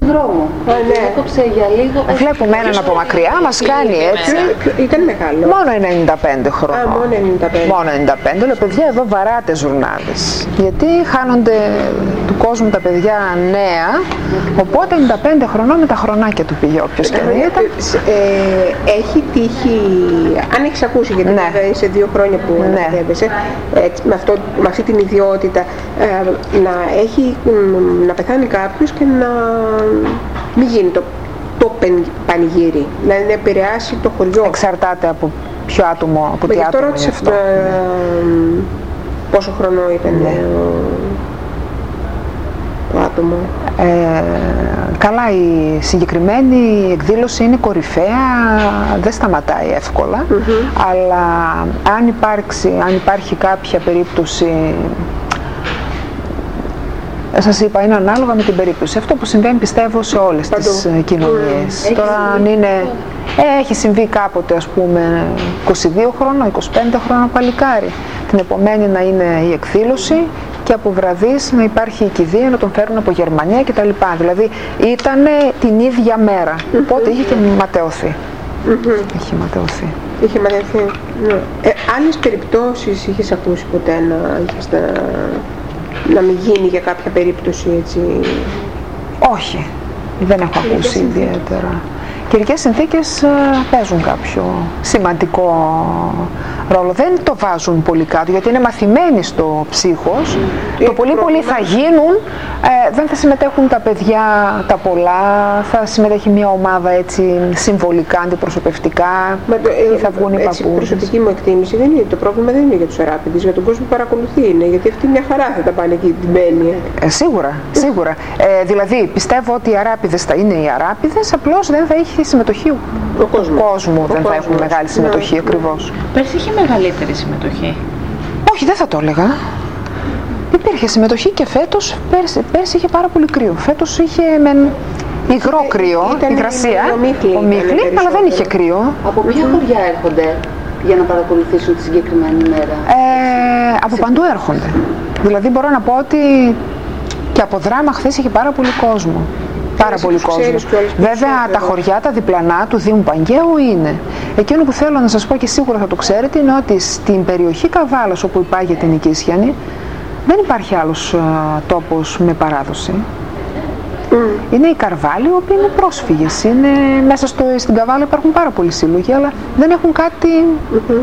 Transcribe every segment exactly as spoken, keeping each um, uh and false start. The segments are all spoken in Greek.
δρόμο. Α, ναι. Έκοψε για λίγο. Βλέπουμε έναν από μακριά, μας κάνει έτσι. Ήταν μεγάλο. Μόνο ενενήντα πέντε χρονών. Α, μόνο ενενήντα πέντε. Μόνο ενενήντα πέντε. Λέω, παιδιά, εδώ βαράτε ζουρνάδες. Γιατί χάνονται του κόσμου τα παιδιά νέα. Οπότε ενενήντα πέντε χρονών με τα χρονάκια του πήγε όποιος και δεν ήταν. Ε, έχει τύχει, αν έχεις ακούσει, γιατί ναι. βέβαια είσαι δύο χρόνια που ναι. ανακατεύεσαι, με, αυτό, με αυτή την ιδιότητα, ε, να, έχει, να πεθάνει κάποιος και να μην γίνει το, το πανηγύρι, δηλαδή να επηρεάσει το χωριό. Εξαρτάται από ποιο άτομο, από τι άτομο είναι αυτό. Ε, πόσο χρονό ήταν ναι. ο, το άτομο. Ε, καλά, η συγκεκριμένη εκδήλωση είναι κορυφαία, δεν σταματάει εύκολα, mm-hmm. αλλά αν, υπάρξει, αν υπάρχει κάποια περίπτωση, σας είπα, είναι ανάλογα με την περίπτωση. Αυτό που συμβαίνει πιστεύω σε όλες Παντού. τις κοινωνίες. Mm. Τώρα αν είναι, ε, έχει συμβεί κάποτε ας πούμε είκοσι δύο χρόνο, είκοσι πέντε χρόνο παλικάρι. Την επομένη να είναι η εκδήλωση και από βραδείς να υπάρχει η κηδεία, να τον φέρουν από Γερμανία κτλ. Δηλαδή ήταν την ίδια μέρα, mm-hmm. οπότε είχε και ματαιωθεί. Mm-hmm. Είχε ματαιωθεί. Είχε ματαιωθεί. Ναι. Ε, άλλες περιπτώσεις είχες ακούσει ποτέ να είχες να... να μην γίνει για κάποια περίπτωση έτσι? Όχι, δεν έχω ακούσει ιδιαίτερα. Καιρικές συνθήκες παίζουν κάποιο σημαντικό ρόλο. Δεν το βάζουν πολύ κάτω, γιατί είναι μαθημένοι στο ψύχος. Mm. Το πολύ πολύ θα γίνουν, ε, δεν θα συμμετέχουν τα παιδιά τα πολλά, θα συμμετέχει μια ομάδα έτσι συμβολικά, αντιπροσωπευτικά, Μα το, ε, ή θα βγουν οι παππούδες. Η προσωπική μου εκτίμηση δεν είναι, το πρόβλημα δεν είναι για τους αράπηδες, για τον κόσμο που παρακολουθεί είναι, γιατί αυτή μια χαρά θα τα πάνε εκεί την μπαίνει. Ε, σίγουρα, σίγουρα. Ε, δηλαδή πιστεύω ότι οι αράπηδες θα είναι οι αράπηδες, απλώς δεν θα έχει συμμετοχή ο κόσμος. κόσμου, δεν θα έχουν μεγάλη συμμετοχή ναι. ακριβώς. Πέρσι είχε μεγαλύτερη συμμετοχή. Όχι, δεν θα το έλεγα. Υπήρχε συμμετοχή και φέτος, πέρσι, πέρσι είχε πάρα πολύ κρύο. Φέτος είχε με υγρό κρύο, υγρασία, ομίχλη, αλλά δεν είχε κρύο. Από ποια χωριά έρχονται για να παρακολουθήσουν τη συγκεκριμένη μέρα? Ε, από παντού έρχονται. Δηλαδή μπορώ να πω ότι και από Δράμα χθες είχε πάρα πολύ κόσμο. Πάρα πολύ κόσμο. Βέβαια τα χωριά, τα διπλανά του Δήμου Παγκαίου είναι. Εκείνο που θέλω να σας πω και σίγουρα θα το ξέρετε είναι ότι στην περιοχή Καβάλας όπου υπάγεται η Νικήσιανη δεν υπάρχει άλλος uh, τόπος με παράδοση. Mm. Είναι η Καρβάλη, οι οποίοι είναι πρόσφυγες. Είναι, μέσα στο, στην Καβάλα υπάρχουν πάρα πολλοί σύλλογοι, αλλά δεν έχουν κάτι... Mm-hmm.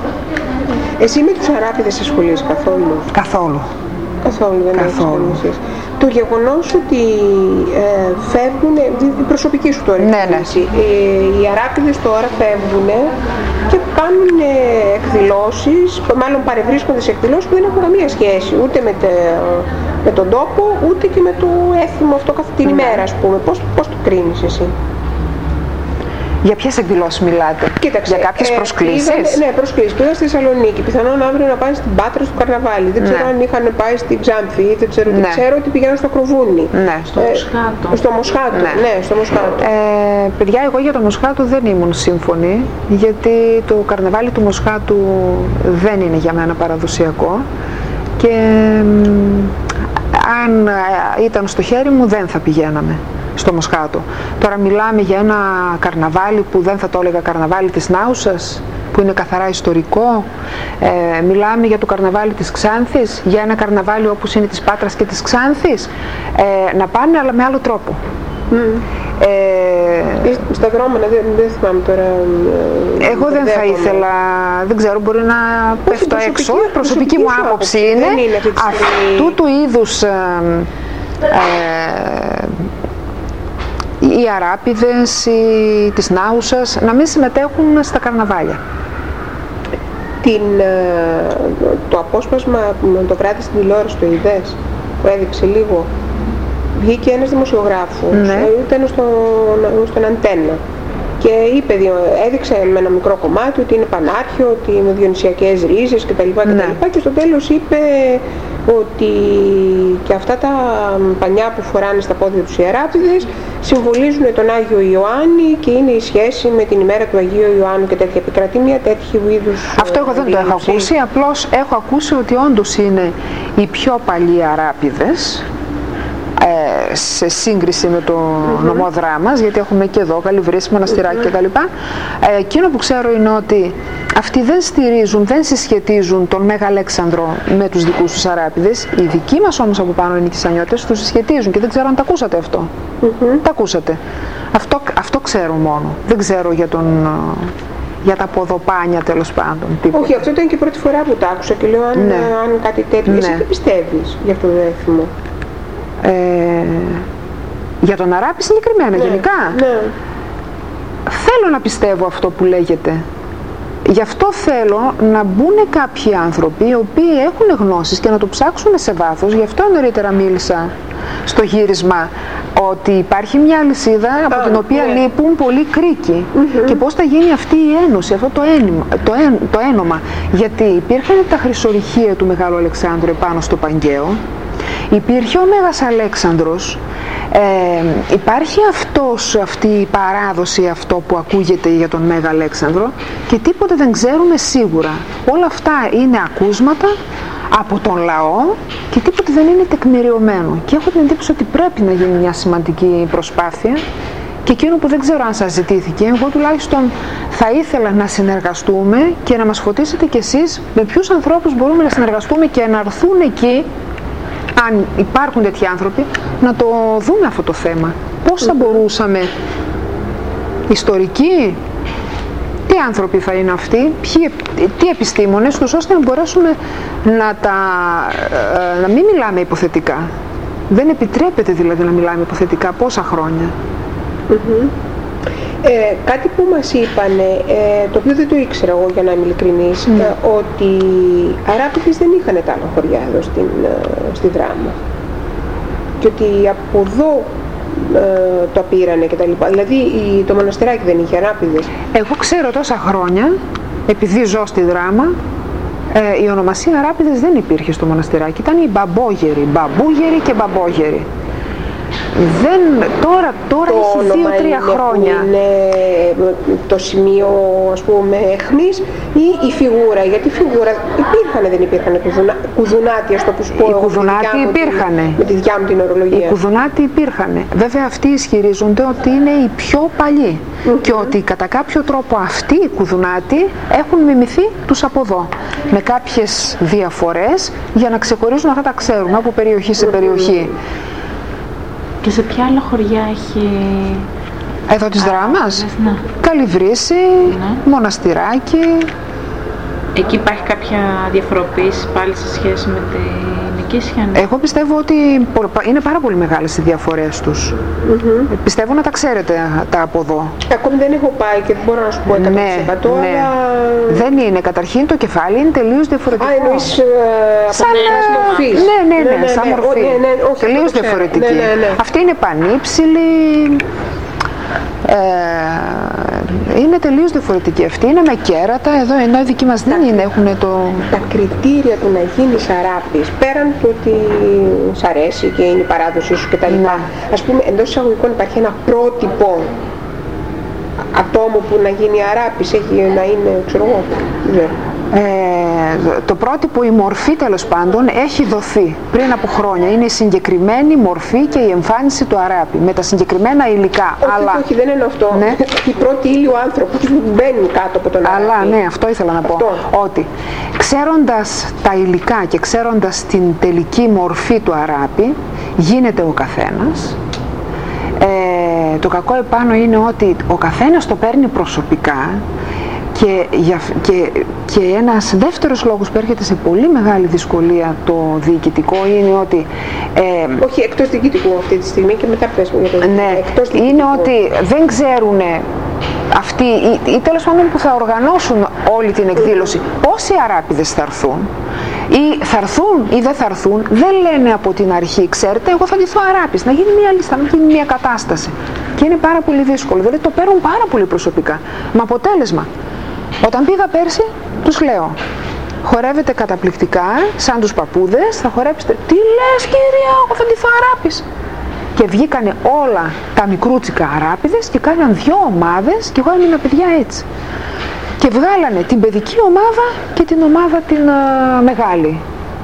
Εσύ με τους αράπηδες ασχολείσαι καθόλου? Καθόλου. Καθόλου δεν καθόλου. Έχεις το γεγονός ότι ε, φεύγουν, η προσωπική σου τώρα, ναι, ναι. Ε, οι αράπηδες τώρα φεύγουν και κάνουν ε, εκδηλώσεις, μάλλον παρευρίσκονται σε εκδηλώσεις που δεν έχουν καμία σχέση ούτε με, τε, με τον τόπο, ούτε και με το έθιμο αυτό κάθε την ημέρα, ας πούμε. Πώς, πώς το κρίνεις εσύ? Για ποιες εκδηλώσεις μιλάτε? Κοίταξε, για κάποιες ε, προσκλήσεις? Είδα, ναι, προσκλήσεις. Πήγα στη Θεσσαλονίκη. Πιθανόν αύριο να πάνε στην Πάτρα στο Καρναβάλι. Δεν ξέρω ναι. αν είχαν πάει στην Ξάνθη. Δεν ξέρω, ναι. ξέρω ότι πηγαίνουν στο Κροβούνι. Ναι, στο ε, Μοσχάτο. Στο Μοσχάτο. Ναι, ναι στο Μοσχάτο. Ε, παιδιά, εγώ για το Μοσχάτο δεν ήμουν σύμφωνη. Γιατί το Καρναβάλι του Μοσχάτου δεν είναι για μένα παραδοσιακό. Και αν ήταν στο χέρι μου δεν θα πηγαίναμε στο Μοσχάτο. Τώρα μιλάμε για ένα καρναβάλι που δεν θα το έλεγα καρναβάλι της Νάουσας, που είναι καθαρά ιστορικό. Ε, μιλάμε για το καρναβάλι της Ξάνθης, για ένα καρναβάλι όπως είναι της Πάτρας και της Ξάνθης. Ε, να πάνε αλλά με άλλο τρόπο. Mm. Ε, στα δρόμενα, δεν, δεν θυμάμαι τώρα. Εγώ δεν θα ήθελα, δεν ξέρω, μπορεί να πέφτω έξω. Προσωπική, προσωπική μου άποψη είναι, είναι αυτού του είδους ε, ε, οι αράπηδες οι, της Νάουσας να μην συμμετέχουν στα καρναβάλια. Την, το απόσπασμα με το βράδυ στην τηλεόραση το είδες, που έδειξε λίγο? Βγήκε ένας δημοσιογράφος, ναι. ήταν στο, στον Αντένα και είπε, έδειξε με ένα μικρό κομμάτι ότι είναι πανάρχιο, ότι είναι διονυσιακές ρίζες κτλ. Ναι. Και, και στο τέλος είπε ότι και αυτά τα πανιά που φοράνε στα πόδια τους οι αράπηδες συμβολίζουν τον Άγιο Ιωάννη και είναι η σχέση με την ημέρα του Αγίου Ιωάννου και τέτοια. Επικρατεί μια τέτοιου είδους. Αυτό εγώ δεν το έχω ακούσει, απλώς έχω ακούσει ότι όντως είναι οι πιο παλιοί αράπηδες ε, σε σύγκριση με το mm-hmm. νομό Δράμας, γιατί έχουμε και εδώ Καλυβρής, Μοναστηράκι mm-hmm. κτλ. Ε, εκείνο που ξέρω είναι ότι αυτοί δεν στηρίζουν, δεν συσχετίζουν τον Μέγα Αλέξανδρο με τους δικούς τους Αράπηδες. Οι δικοί μας όμως από πάνω οι Νικησανιώτες τους συσχετίζουν και δεν ξέρω αν τα ακούσατε αυτό. Mm-hmm. Τα ακούσατε. Αυτό, αυτό ξέρω μόνο. Δεν ξέρω για τον... για τα ποδοπάνια τέλος πάντων. Τίποτα. Όχι, αυτό ήταν και η πρώτη φορά που τα άκουσα και λέω αν, ναι. αν κάτι τέτοιο. Ναι. Εσύ τι πιστεύεις για αυτό το έθιμο? Ε, για τον Αράπη συγκεκριμένα, ναι. γενικά. Ναι. Θέλω να πιστεύω αυτό που λέγεται. Γι' αυτό θέλω να μπουν κάποιοι άνθρωποι οι οποίοι έχουν γνώσεις και να το ψάξουν σε βάθος. Γι' αυτό νωρίτερα μίλησα στο γύρισμα ότι υπάρχει μια αλυσίδα από ah, την οποία yeah. λείπουν πολλοί κρίκοι mm-hmm. και πώς θα γίνει αυτή η ένωση, αυτό το, ένυμα, το, εν, το ένομα. Γιατί υπήρχαν τα χρυσορυχεία του Μεγάλου Αλεξάνδρου επάνω στο Παγκαίο, υπήρχε ο Μέγας Αλέξανδρος, ε, υπάρχει αυτός, αυτή η παράδοση, αυτό που ακούγεται για τον Μέγα Αλέξανδρο και τίποτε δεν ξέρουμε σίγουρα. Όλα αυτά είναι ακούσματα από τον λαό και τίποτε δεν είναι τεκμηριωμένο. Και έχω την εντύπωση ότι πρέπει να γίνει μια σημαντική προσπάθεια και εκείνο που δεν ξέρω αν σας ζητήθηκε, εγώ τουλάχιστον θα ήθελα να συνεργαστούμε και να μας φωτίσετε κι εσείς με ποιους ανθρώπους μπορούμε να συνεργαστούμε και να έρθουν εκεί, αν υπάρχουν τέτοιοι άνθρωποι, να το δούμε αυτό το θέμα. Πώς θα μπορούσαμε, ιστορικοί, τι άνθρωποι θα είναι αυτοί, ποιοι, τι επιστήμονες, τους ώστε να μπορέσουμε να, τα, να μην μιλάμε υποθετικά. Δεν επιτρέπεται δηλαδή να μιλάμε υποθετικά πόσα χρόνια. Mm-hmm. Ε, κάτι που μας είπανε, ε, το οποίο δεν το ήξερα εγώ για να είμαι ειλικρινής, mm. ε, ότι Αράπηδες δεν είχαν τα άλλα χωριά εδώ στην, ε, στη Δράμα. Και ότι από εδώ ε, το πήρανε και τα λοιπά. Δηλαδή η, το μοναστηράκι δεν είχε Αράπηδες. Εγώ ξέρω τόσα χρόνια, επειδή ζω στη Δράμα, ε, η ονομασία Αράπηδες δεν υπήρχε στο μοναστηράκι. Ήταν οι μπαμπόγεροι, μπαμπούγεροι και μπαμπόγεροι. Δεν, τώρα, τώρα έχει δύο-τρία χρόνια. Είναι το σημείο, ας πούμε, αιχμής ή η φιγούρα? Γιατί η φιγούρα υπήρχαν, δεν υπήρχαν κουδουνα, κουδουνάτι, ας το πω. Οι κουδουνάτοι υπήρχαν. Με τη δικιά μου την ορολογία. Οι κουδουνάτοι υπήρχαν. Βέβαια αυτοί ισχυρίζονται ότι είναι οι πιο παλιοί mm-hmm. και ότι κατά κάποιο τρόπο αυτοί οι κουδουνάτοι έχουν μιμηθεί τους από εδώ. Με κάποιες διαφορές για να ξεχωρίζουν, αυτά τα ξέρουμε από περιοχή σε περιοχή. Mm-hmm. Και σε ποια άλλα χωριά έχει... Εδώ της Δράμας? Ναι. Καλυβρύση, ναι. Μοναστηράκι. Εκεί υπάρχει κάποια διαφοροποίηση πάλι σε σχέση με τη Νικήσια? Ναι. Εγώ πιστεύω ότι είναι πάρα πολύ μεγάλες οι διαφορές τους. Mm-hmm. Πιστεύω να τα ξέρετε τα από εδώ. Ακόμη δεν έχω πάει και δεν μπορώ να σου πω εκατό τοις εκατό, ναι, ναι. αλλά... Δεν είναι. Καταρχήν το κεφάλι είναι τελείως διαφορετικό. Α, εννοείς σαν μορφής. Ναι, ναι, ναι, ναι, ναι, σαν μορφή. Ναι, ναι, όχι, τελείως διαφορετική. Ναι, ναι, ναι. Αυτή είναι πανύψηλη. Ε, είναι τελείως διαφορετική. Αυτή είναι με κέρατα, εδώ ενώ οι δικοί μας δεν είναι, έχουν το... Τα κριτήρια του να γίνεις Αράπης, πέραν του ότι σ' αρέσει και είναι η παράδοσή σου κτλ. Ναι. Ας πούμε, εντός εισαγωγικών υπάρχει ένα πρότυπο ατόμου που να γίνει Αράπης, έχει να είναι, ξέρω εγώ, δεν. Ε, το πρότυπο, η μορφή τέλος πάντων έχει δοθεί πριν από χρόνια. Είναι η συγκεκριμένη μορφή και η εμφάνιση του Αράπη με τα συγκεκριμένα υλικά. Όχι, αλλά... όχι, δεν είναι αυτό. Ναι. Η πρώτη ύλη ο άνθρωπος που μπαίνει κάτω από τον Αράπη. Αλλά ναι, αυτό ήθελα να αυτό. πω. Ότι ξέροντας τα υλικά και ξέροντας την τελική μορφή του Αράπη, γίνεται ο καθένας. Ε, το κακό επάνω είναι ότι ο καθένας το παίρνει προσωπικά. Και, και, και ένας δεύτερος λόγος που έρχεται σε πολύ μεγάλη δυσκολία το διοικητικό είναι ότι... Ε, Όχι, εκτός διοικητικού αυτή τη στιγμή και μετά πες μου για το ναι, εκτός είναι ότι δεν ξέρουν αυτοί ή, ή τέλος πάντων που θα οργανώσουν όλη την εκδήλωση πόσοι Αράπηδες θα έρθουν ή θα έρθουν ή δεν θα έρθουν, δεν λένε από την αρχή, ξέρετε, εγώ θα ντυθώ Αράπης, να γίνει μια λίστα, να γίνει μια κατάσταση. Και είναι πάρα πολύ δύσκολο, δηλαδή το παίρνουν πάρα πολύ προσωπικά. Με αποτέλεσμα, όταν πήγα πέρσι, τους λέω, χορεύετε καταπληκτικά, σαν τους παππούδες, θα χορέψετε. Τι λες κυρία, εγώ θα ντυθώ Αράπης. Και βγήκανε όλα τα μικρούτσικα Αράπηδες και κάναν δυο ομάδες και εγώ έμεινα παιδιά έτσι. Και βγάλανε την παιδική ομάδα και την ομάδα την uh, μεγάλη.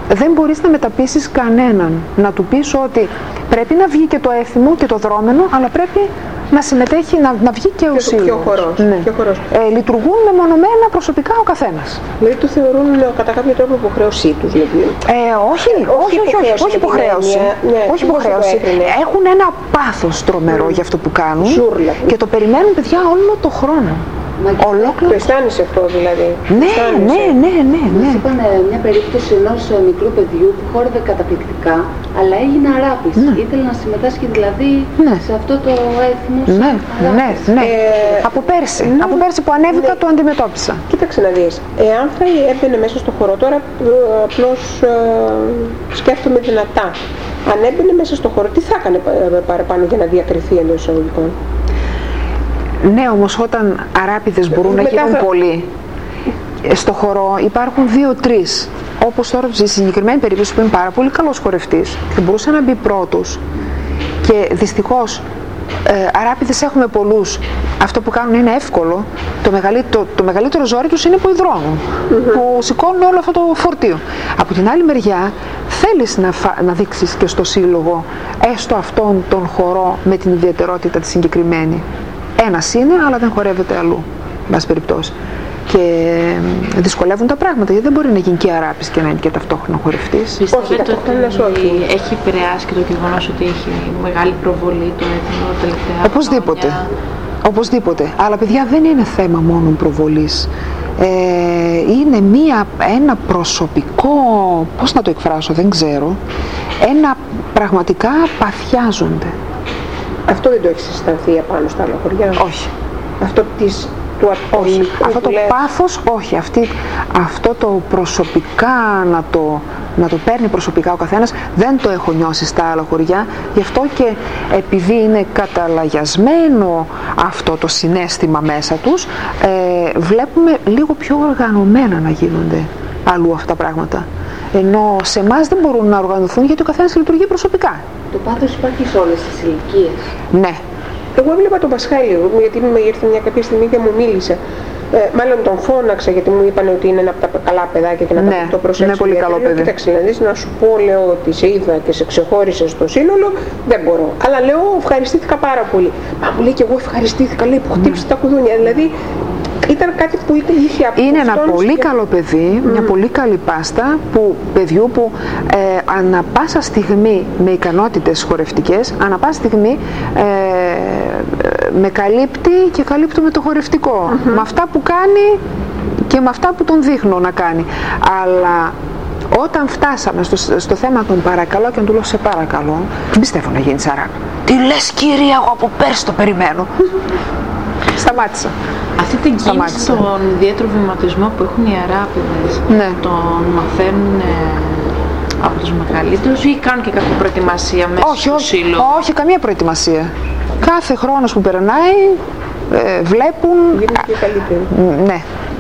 δεν μπορείς να μεταπείσεις κανέναν. Να του πεις ότι πρέπει να βγει και το έθιμο και το δρόμενο, αλλά πρέπει να συμμετέχει, να, να βγει και ο σύλλογος. Πιο χορός. Ναι. Πιο χορός. Ε, λειτουργούν μεμονωμένα προσωπικά ο καθένας. Δηλαδή το θεωρούν κατά κάποιο τρόπο υποχρέωσή τους. Δηλαδή. Ε, όχι, όχι, όχι, όχι, όχι υποχρέωση. Ναι, όχι υποχρέωση. Έχουν ένα πάθος τρομερό mm. για αυτό που κάνουν. Ζούρλα. Και το περιμένουν παιδιά όλο το χρόνο. Ολόκληρο. Το αισθάνεσαι αυτό δηλαδή. Ναι, ναι, ναι, ναι, ναι. Μας είπαν μια περίπτωση ενός μικρού παιδιού που χόρευε καταπληκτικά, αλλά έγινε αράπης. Ναι. Ήθελε να συμμετάσχει δηλαδή ναι. σε αυτό το έθιμο. Ναι, ναι, ναι. Ε, από πέρσι, ναι. από πέρσι που ανέβηκα ναι. το αντιμετώπισα. Κοίταξε να δεις, εάν θα έμπαινε μέσα στο χώρο, τώρα απλώς ε, σκέφτομαι δυνατά. Αν έμπαινε μέσα στο χώρο, τι θα έκανε παραπάνω για να διακριθεί εντός εισαγωγικών? Ναι, όμως όταν αράπηδες μπορούν να γίνουν θα... πολλοί, στο χορό υπάρχουν δύο-τρεις. Όπως τώρα στη συγκεκριμένη περίπτωση που είναι πάρα πολύ καλός χορευτής και μπορούσε να μπει πρώτος και δυστυχώς ε, αράπηδες έχουμε πολλούς. Αυτό που κάνουν είναι εύκολο. Το μεγαλύτερο, το, το μεγαλύτερο ζόρι τους είναι που υδρώνουν, mm-hmm. που σηκώνουν όλο αυτό το φορτίο. Από την άλλη μεριά θέλεις να, φα... να δείξεις και στο σύλλογο έστω αυτόν τον χορό με την ιδιαιτερότητα τη συγκεκριμένη. Ένας είναι, αλλά δεν χορεύεται αλλού, εν πάση περιπτώσει. Και δυσκολεύουν τα πράγματα, γιατί δεν μπορεί να γίνει και αράπης και να είναι και ταυτόχρονα χορευτής. Πιστεύετε ότι έχει επηρεάσει και το γεγονός ότι έχει μεγάλη προβολή το έθιμο τελευταία Οπωσδήποτε. χρόνια? Οπωσδήποτε. Αλλά παιδιά δεν είναι θέμα μόνο προβολής. Ε, είναι μία, ένα προσωπικό, πώς να το εκφράσω, δεν ξέρω, ένα πραγματικά παθιάζονται. Αυτό δεν το έχεις αισθανθεί απάνω στα άλλα χωριά? Όχι. Αυτό της, του όχι. Αυτό το λες... πάθος, όχι. Αυτή, αυτό το προσωπικά να το, να το παίρνει προσωπικά ο καθένας, δεν το έχω νιώσει στα άλλα χωριά. Γι' αυτό και επειδή είναι καταλαγιασμένο αυτό το συναίσθημα μέσα τους, ε, βλέπουμε λίγο πιο οργανωμένα να γίνονται αλλού αυτά τα πράγματα. Ενώ σε εμάς δεν μπορούν να οργανωθούν γιατί ο καθένας λειτουργεί προσωπικά. Το πάθος υπάρχει σε όλες τις ηλικίες. Ναι. Εγώ έβλεπα τον Πασχάλη, γιατί μου ήρθε μια κάποια στιγμή και μου μίλησε. Ε, μάλλον τον φώναξα γιατί μου είπαν ότι είναι ένα από τα καλά παιδάκια και να ναι, το προσέξω. Είναι πολύ καλό παιδί. Κοίταξε να δεις, να σου πω, λέω ότι σε είδα και σε ξεχώρισε στο σύνολο, δεν μπορώ. Αλλά λέω, ευχαριστήθηκα πάρα πολύ. Μα μου λέει και εγώ ευχαριστήθηκα, λέει, που χτύπησε mm. τα κουδούνια. Δηλαδή, ήταν κάτι που είχε από είναι ένα πολύ και... καλό παιδί, mm. μια πολύ καλή πάστα που, παιδιού που ε, ανά πάσα στιγμή με ικανότητες χορευτικές, ανά πάσα στιγμή ε, με καλύπτει και καλύπτω με το χορευτικό. Mm-hmm. Με αυτά που κάνει και με αυτά που τον δείχνω να κάνει. Αλλά όταν φτάσαμε στο, στο θέμα των παρακαλώ και να του λέω σε παρακαλώ, δεν πιστεύω να γίνει αράπη. Τι λες κυρία, εγώ από πέρσι το περιμένω. Σταμάτησα. Αυτή την κίνηση, τον ιδιαίτερο βηματισμό που έχουν οι αράπηδες, ναι. τον μαθαίνουν ε, από τους μεγαλύτερους ή κάνουν και κάποια προετοιμασία μέσα όχι, στο όχι, σύλλογο? Όχι, καμία προετοιμασία. Κάθε χρόνος που περνάει ε, βλέπουν... Γίνουν και καλύτεροι. Ναι.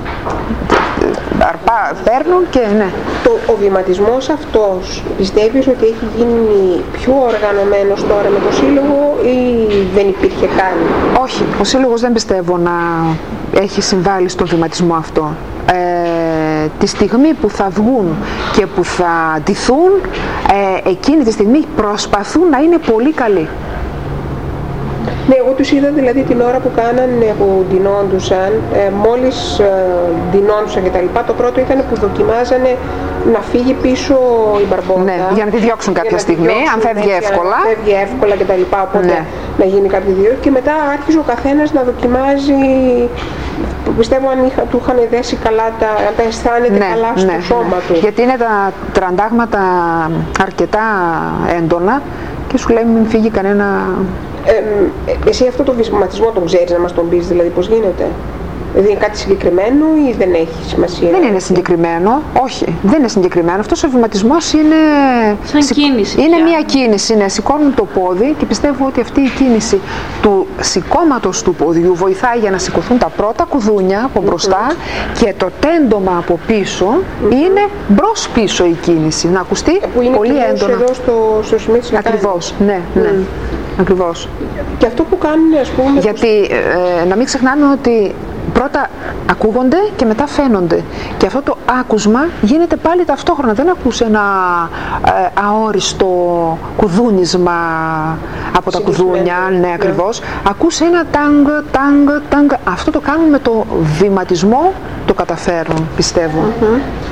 Αρπά, παίρνουν και ναι. Το, ο βηματισμός αυτός πιστεύεις ότι έχει γίνει πιο οργανωμένος τώρα με το σύλλογο ή δεν υπήρχε καν? Όχι, ο σύλλογος δεν πιστεύω να έχει συμβάλει στον βηματισμό αυτό. Ε, τη στιγμή που θα βγουν και που θα ντυθούν, ε, εκείνη τη στιγμή προσπαθούν να είναι πολύ καλοί. Ναι, εγώ τους είδα δηλαδή την ώρα που κάνανε, που ντυνόντουσαν, ε, μόλις ε, ντυνόντουσαν και τα λοιπά, το πρώτο ήταν που δοκιμάζανε να φύγει πίσω η μπαρμπότα. Ναι, για να τη διώξουν κάποια στιγμή, διώξουν, αν φεύγει έτσι, εύκολα. Αν φεύγει εύκολα και τα λοιπά, οπότε ναι. να γίνει κάποιο διώξη. Και μετά άρχισε ο καθένας να δοκιμάζει, πιστεύω αν είχα, του είχαν δέσει καλά, τα, αν τα αισθάνεται ναι, καλά στο ναι, σώμα ναι. του. Γιατί είναι τα τραντάγματα αρκετά έντονα και σου λέει μην φύγει κανένα... Ε, εσύ αυτό το βηματισμό τον ξέρεις να μας τον πεις, δηλαδή πώς γίνεται? Δηλαδή είναι κάτι συγκεκριμένο ή δεν έχει σημασία? Δεν είναι συγκεκριμένο, όχι, δεν είναι συγκεκριμένο. Αυτός ο βηματισμός είναι... σαν κίνηση. Είναι πια. μια κίνηση, ναι, σηκώνουν το πόδι και πιστεύω ότι αυτή η κίνηση του σηκώματος του ποδιού βοηθάει για να σηκωθούν τα πρώτα κουδούνια από μπροστά mm-hmm. και το τέντομα από πίσω mm-hmm. είναι μπρος πίσω η κίνηση, να ακουστεί που είναι πολύ έντονα. Εδώ στο, στο σημείο της Ακριβώς, ναι, ναι. Mm. Ακριβώς. Και αυτό που κάνουν, ας πούμε... Γιατί ε, να μην ξεχνάμε ότι πρώτα ακούγονται και μετά φαίνονται. Και αυτό το άκουσμα γίνεται πάλι ταυτόχρονα. Δεν ακούς ένα ε, αόριστο κουδούνισμα από τα κουδούνια, ναι, ακριβώς. Yeah. Ακούς ένα τάγκ, τάγκ, τάγκ. Αυτό το κάνουν με το βηματισμό, το καταφέρουν, πιστεύω. Mm-hmm.